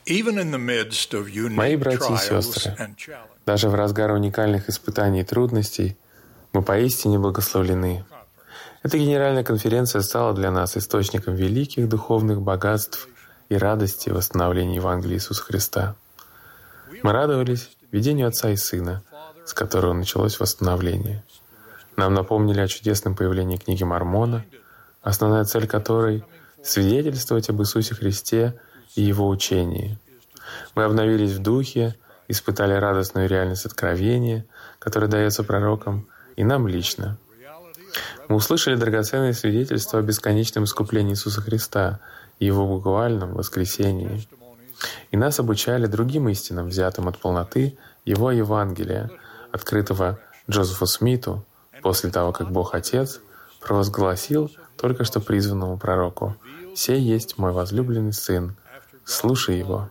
Мои братья и сестры, даже в разгар уникальных испытаний и трудностей мы поистине благословлены. Эта генеральная конференция стала для нас источником великих духовных богатств и радости в восстановлении Евангелия Иисуса Христа. Мы радовались видению Отца и Сына, с которого началось восстановление. Нам напомнили о чудесном появлении книги Мормона, основная цель которой — свидетельствовать об Иисусе Христе и Его учении. Мы обновились в духе, испытали радостную реальность откровения, которое дается пророкам и нам лично. Мы услышали драгоценные свидетельства о бесконечном искуплении Иисуса Христа и Его буквальном воскресении. И нас обучали другим истинам, взятым от полноты Его Евангелия, открытого Джозефу Смиту, после того, как Бог Отец провозгласил только что призванному пророку: «Сей есть мой возлюбленный Сын, слушай Его».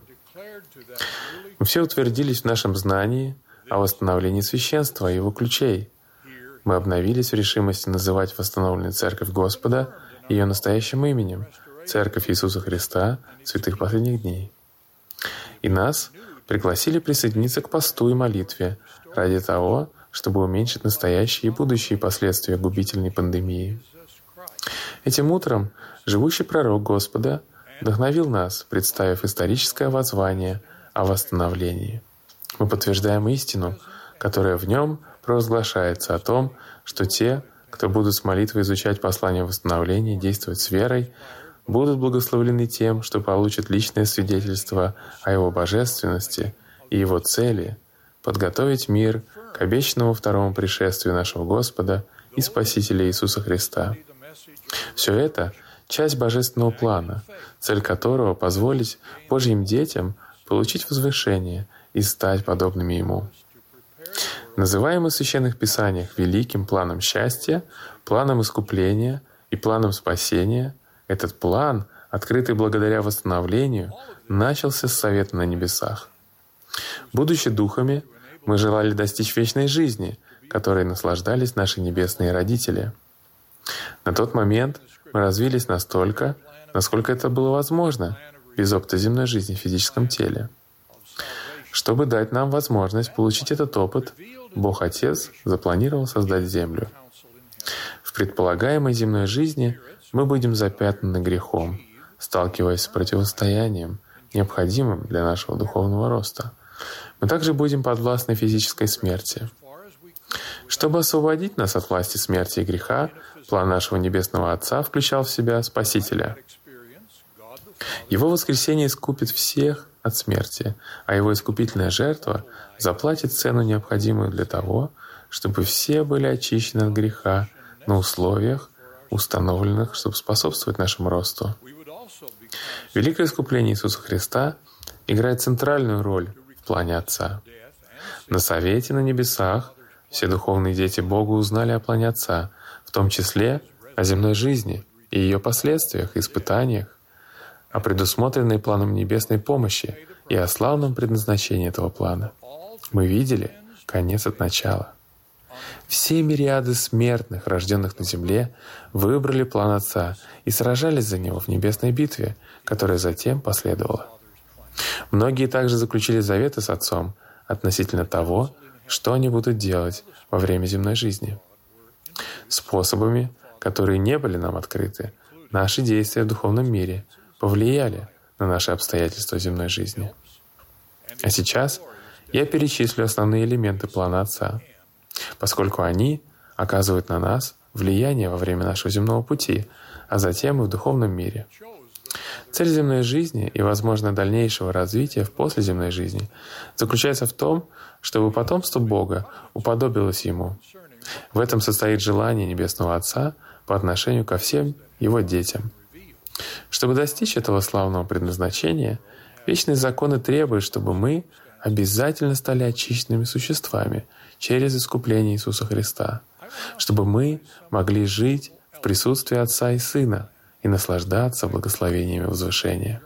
Мы все утвердились в нашем знании о восстановлении священства и его ключей. Мы обновились в решимости называть восстановленную Церковь Господа ее настоящим именем — Церковь Иисуса Христа святых последних дней. И нас пригласили присоединиться к посту и молитве ради того, чтобы уменьшить настоящие и будущие последствия губительной пандемии. Этим утром живущий пророк Господа вдохновил нас, представив историческое воззвание о восстановлении. Мы подтверждаем истину, которая в нем провозглашается о том, что те, кто будут с молитвой изучать послание восстановления, действовать с верой, будут благословлены тем, что получат личное свидетельство о Его божественности и Его цели — подготовить мир к обещанному второму пришествию нашего Господа и Спасителя Иисуса Христа. Все это — часть божественного плана, цель которого — позволить Божьим детям получить возвышение и стать подобными Ему. Называемый в Священных Писаниях великим планом счастья, планом искупления и планом спасения, этот план, открытый благодаря восстановлению, начался с Совета на небесах. Будучи духами, мы желали достичь вечной жизни, которой наслаждались наши небесные родители. На тот момент мы развились настолько, насколько это было возможно, без опыта земной жизни в физическом теле. Чтобы дать нам возможность получить этот опыт, Бог Отец запланировал создать Землю. В предполагаемой земной жизни мы будем запятнаны грехом, сталкиваясь с противостоянием, необходимым для нашего духовного роста. Мы также будем подвластны физической смерти. Чтобы освободить нас от власти смерти и греха, план нашего Небесного Отца включал в себя Спасителя. Его воскресение искупит всех от смерти, а Его искупительная жертва заплатит цену, необходимую для того, чтобы все были очищены от греха на условиях, установленных, чтобы способствовать нашему росту. Великое искупление Иисуса Христа играет центральную роль в плане Отца. На Совете на небесах все духовные дети Бога узнали о плане Отца, в том числе о земной жизни и ее последствиях и испытаниях, о предусмотренной планом небесной помощи и о славном предназначении этого плана. Мы видели конец от начала. Все мириады смертных, рожденных на земле, выбрали план Отца и сражались за него в небесной битве, которая затем последовала. Многие также заключили заветы с Отцом относительно того, что они будут делать во время земной жизни. Способами, которые не были нам открыты, наши действия в духовном мире повлияли на наши обстоятельства земной жизни. А сейчас я перечислю основные элементы плана Отца, поскольку они оказывают на нас влияние во время нашего земного пути, а затем и в духовном мире. Цель земной жизни и, возможно, дальнейшего развития в послеземной жизни заключается в том, чтобы потомство Бога уподобилось Ему. В этом состоит желание Небесного Отца по отношению ко всем Его детям. Чтобы достичь этого славного предназначения, вечные законы требуют, чтобы мы обязательно стали очищенными существами через искупление Иисуса Христа, чтобы мы могли жить в присутствии Отца и Сына и наслаждаться благословениями возвышения.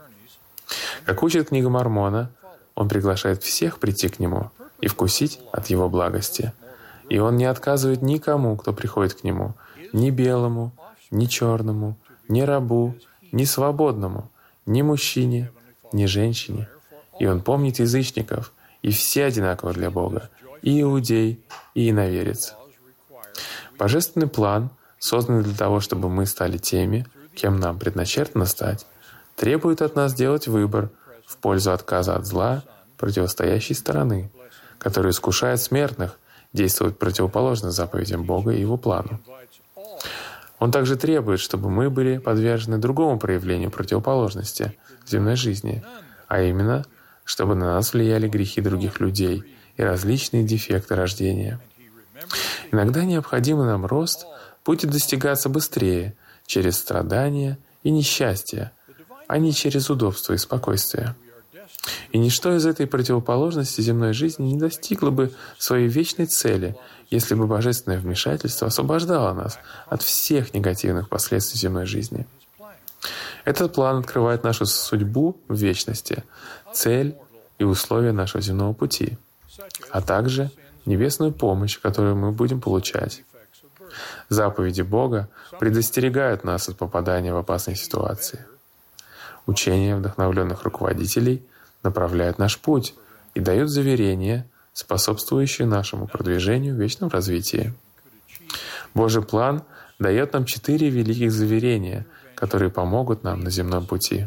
Как учит книга Мормона, Он приглашает всех прийти к Нему и вкусить от Его благости. И Он не отказывает никому, кто приходит к Нему, ни белому, ни черному, ни рабу, ни свободному, ни мужчине, ни женщине, И Он помнит язычников, и все одинаковы для Бога, и иудей, и иноверец. Божественный план, созданный для того, чтобы мы стали теми, кем нам предначертано стать, требует от нас делать выбор в пользу отказа от зла противостоящей стороны, который искушает смертных действовать противоположно заповедям Бога и Его плану. Он также требует, чтобы мы были подвержены другому проявлению противоположности в земной жизни, а именно, чтобы на нас влияли грехи других людей и различные дефекты рождения. Иногда необходимый нам рост будет достигаться быстрее через страдания и несчастье, а не через удобство и спокойствие. И ничто из этой противоположности земной жизни не достигло бы своей вечной цели, если бы божественное вмешательство освобождало нас от всех негативных последствий земной жизни. Этот план открывает нашу судьбу в вечности, цель и условия нашего земного пути, а также небесную помощь, которую мы будем получать. Заповеди Бога предостерегают нас от попадания в опасные ситуации. Учения вдохновленных руководителей направляют наш путь и дают заверения, способствующие нашему продвижению в вечном развитии. Божий план дает нам 4 великих заверения, которые помогут нам на земном пути.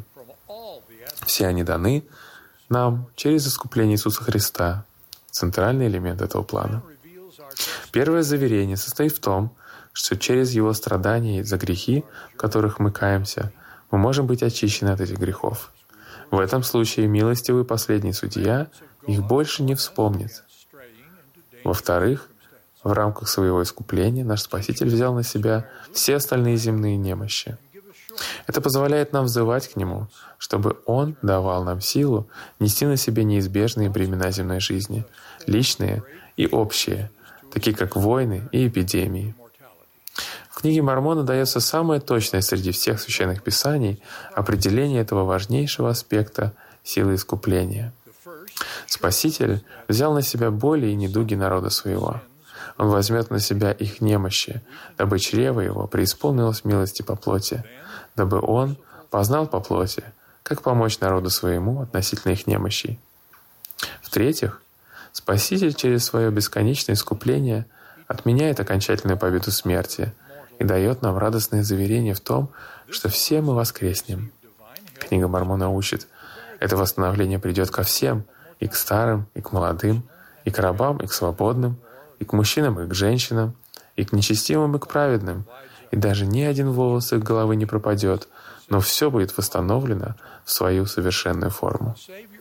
Все они даны нам через искупление Иисуса Христа, центральный элемент этого плана. Первое заверение состоит в том, что через Его страдания за грехи, в которых мы каемся, мы можем быть очищены от этих грехов. В этом случае милостивый последний судья их больше не вспомнит. Во-вторых, в рамках своего искупления наш Спаситель взял на себя все остальные земные немощи. Это позволяет нам взывать к Нему, чтобы Он давал нам силу нести на себе неизбежные бремена земной жизни, личные и общие, такие как войны и эпидемии. В книге Мормона дается самое точное среди всех священных писаний определение этого важнейшего аспекта силы искупления. Спаситель взял на себя боли и недуги народа своего. Он возьмет на себя их немощи, дабы чрево его преисполнилось милости по плоти, дабы он познал по плоти, как помочь народу своему относительно их немощей. В-третьих, Спаситель через свое бесконечное искупление отменяет окончательную победу смерти и дает нам радостное заверение в том, что все мы воскреснем. Книга Мормона учит, это восстановление придет ко всем, и к старым, и к молодым, и к рабам, и к свободным, и к мужчинам, и к женщинам, и к нечестивым, и к праведным, и даже ни один волос их головы не пропадет, но все будет восстановлено в свою совершенную форму.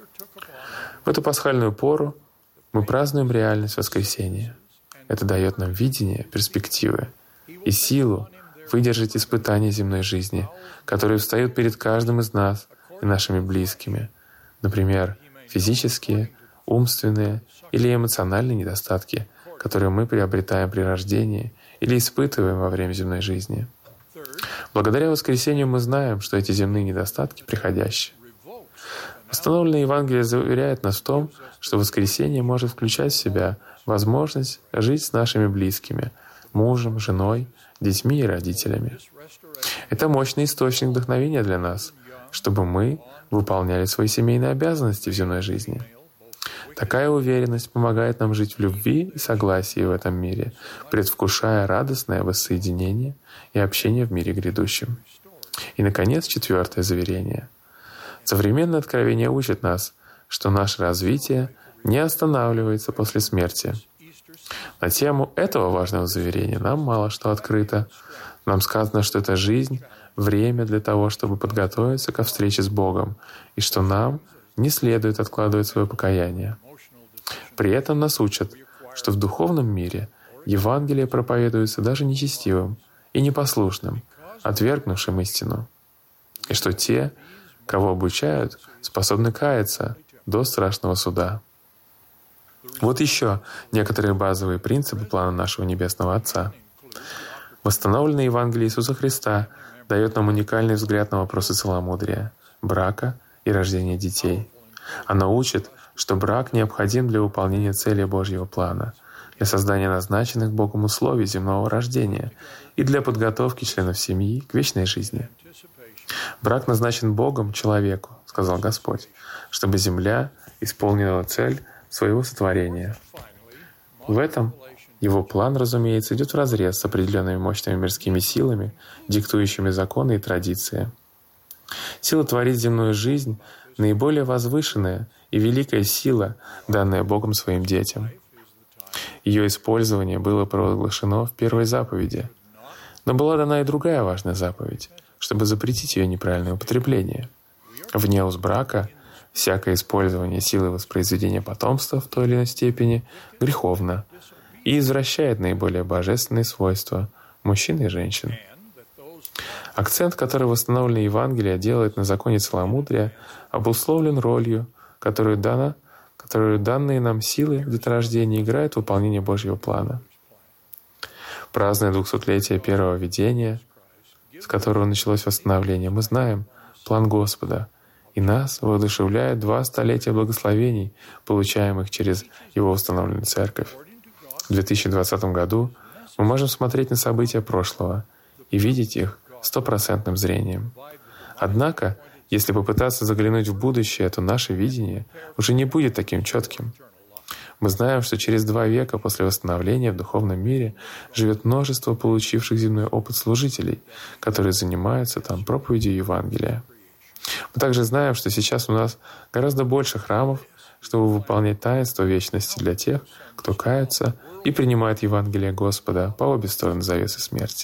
В эту пасхальную пору мы празднуем реальность воскресения. Это дает нам видение, перспективы и силу выдержать испытания земной жизни, которые встают перед каждым из нас и нашими близкими, например, физические, умственные или эмоциональные недостатки, которые мы приобретаем при рождении или испытываем во время земной жизни. Благодаря воскресению мы знаем, что эти земные недостатки приходящие. Восстановленное Евангелие заверяет нас в том, что воскресение может включать в себя возможность жить с нашими близкими, мужем, женой, детьми и родителями. Это мощный источник вдохновения для нас, чтобы мы выполняли свои семейные обязанности в земной жизни. Такая уверенность помогает нам жить в любви и согласии в этом мире, предвкушая радостное воссоединение и общение в мире грядущем. И, наконец, 4-е заверение. Современное откровение учит нас, что наше развитие не останавливается после смерти. На тему этого важного заверения нам мало что открыто. Нам сказано, что эта жизнь — время для того, чтобы подготовиться ко встрече с Богом, и что нам не следует откладывать свое покаяние. При этом нас учат, что в духовном мире Евангелие проповедуется даже нечестивым и непослушным, отвергнувшим истину, и что те, кого обучают, способны каяться до страшного суда. Вот еще некоторые базовые принципы плана нашего Небесного Отца. Восстановленное Евангелие Иисуса Христа дает нам уникальный взгляд на вопросы целомудрия, брака и рождения детей. Оно учит, что брак необходим для выполнения цели Божьего плана, для создания назначенных Богом условий земного рождения и для подготовки членов семьи к вечной жизни. «Брак назначен Богом человеку, — сказал Господь, — чтобы земля исполнила цель своего сотворения». В этом его план, разумеется, идет вразрез с определенными мощными мирскими силами, диктующими законы и традиции. Сила творить земную жизнь — наиболее возвышенная и великая сила, данная Богом своим детям. Ее использование было провозглашено в первой заповеди. Но была дана и другая важная заповедь, чтобы запретить ее неправильное употребление. Вне уз брака всякое использование силы воспроизведения потомства в той или иной степени греховно и извращает наиболее божественные свойства мужчин и женщин. Акцент, который восстановленное Евангелие делает на законе целомудрия, обусловлен ролью, которую данные нам силы деторождения играют в выполнении Божьего плана. Празднуя 200-летие первого видения, с которого началось восстановление, мы знаем план Господа, и нас воодушевляет 2 столетия благословений, получаемых через Его установленную Церковь. В 2020 году мы можем смотреть на события прошлого и видеть их 100% зрением. Однако, если попытаться заглянуть в будущее, то наше видение уже не будет таким четким. Мы знаем, что через 2 века после восстановления в духовном мире живет множество получивших земной опыт служителей, которые занимаются там проповедью Евангелия. Мы также знаем, что сейчас у нас гораздо больше храмов, чтобы выполнять таинство вечности для тех, кто кается и принимает Евангелие Господа по обе стороны завесы смерти.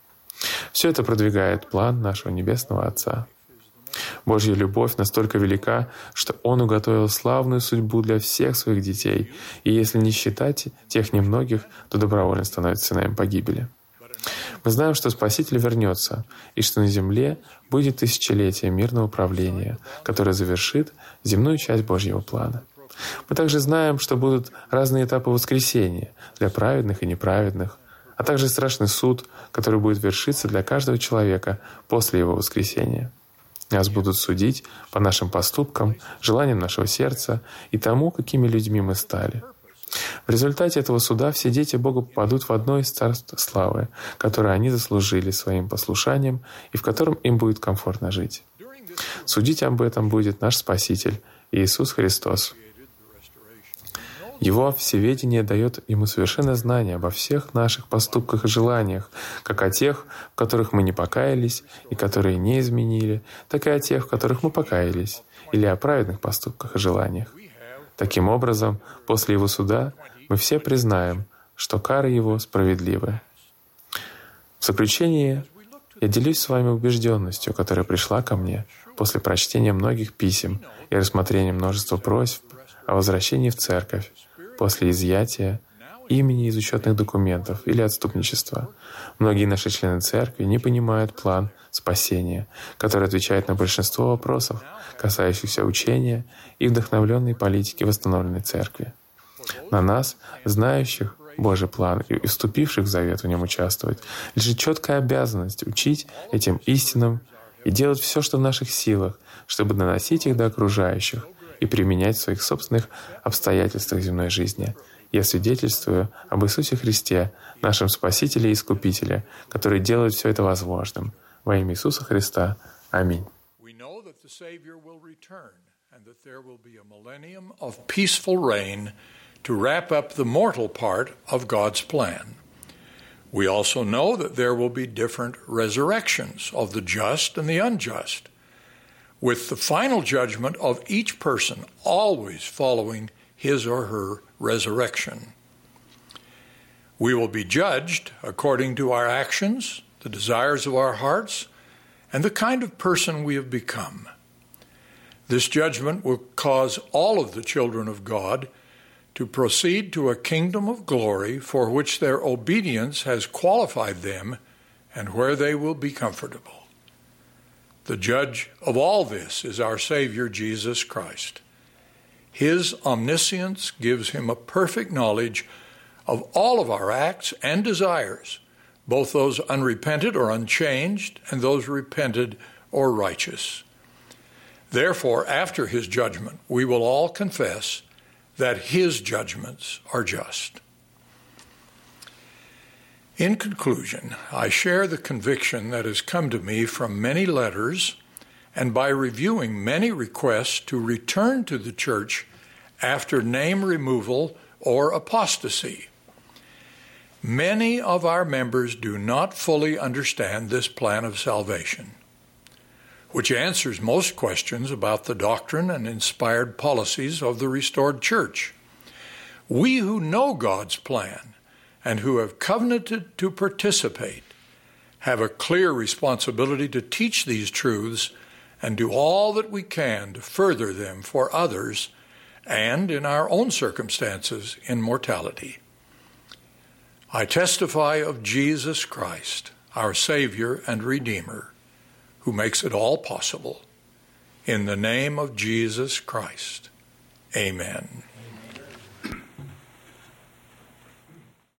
Все это продвигает план нашего Небесного Отца. Божья любовь настолько велика, что Он уготовил славную судьбу для всех своих детей, и если не считать тех немногих, то добровольно становится сыном погибели. Мы знаем, что Спаситель вернется, и что на земле будет тысячелетие мирного правления, которое завершит земную часть Божьего плана. Мы также знаем, что будут разные этапы воскресения для праведных и неправедных, а также страшный суд, который будет вершиться для каждого человека после его воскресения. Нас будут судить по нашим поступкам, желаниям нашего сердца и тому, какими людьми мы стали. В результате этого суда все дети Бога попадут в одно из царств славы, которое они заслужили своим послушанием и в котором им будет комфортно жить. Судить об этом будет наш Спаситель Иисус Христос. Его всеведение дает ему совершенное знание обо всех наших поступках и желаниях, как о тех, в которых мы не покаялись и которые не изменили, так и о тех, в которых мы покаялись, или о праведных поступках и желаниях. Таким образом, после его суда мы все признаем, что кара его справедливая. В заключение я делюсь с вами убежденностью, которая пришла ко мне после прочтения многих писем и рассмотрения множества просьб о возвращении в церковь после изъятия имени из учетных документов или отступничества. Многие наши члены церкви не понимают план спасения, который отвечает на большинство вопросов, касающихся учения и вдохновленной политики восстановленной церкви. На нас, знающих Божий план и вступивших в завет в нем участвовать, лежит четкая обязанность учить этим истинам и делать все, что в наших силах, чтобы доносить их до окружающих и применять в своих собственных обстоятельствах земной жизни. Я свидетельствую об Иисусе Христе, нашем Спасителе и Искупителе, который делает все это возможным. Во имя Иисуса Христа. Аминь. To wrap up the mortal part of God's plan. We also know that there will be different resurrections of the just and the unjust, with the final judgment of each person always following his or her resurrection. We will be judged according to our actions, the desires of our hearts, and the kind of person we have become. This judgment will cause all of the children of God to proceed to a kingdom of glory for which their obedience has qualified them and where they will be comfortable. The judge of all this is our Savior, Jesus Christ. His omniscience gives him a perfect knowledge of all of our acts and desires, both those unrepented or unchanged and those repented or righteous. Therefore, after his judgment, we will all confess that his judgments are just. In conclusion, I share the conviction that has come to me from many letters and by reviewing many requests to return to the church after name removal or apostasy. Many of our members do not fully understand this plan of salvation, which answers most questions about the doctrine and inspired policies of the restored church. We who know God's plan and who have covenanted to participate have a clear responsibility to teach these truths and do all that we can to further them for others and, in our own circumstances, in mortality. I testify of Jesus Christ, our Savior and Redeemer, who makes it all possible. In the name of Jesus Christ, amen.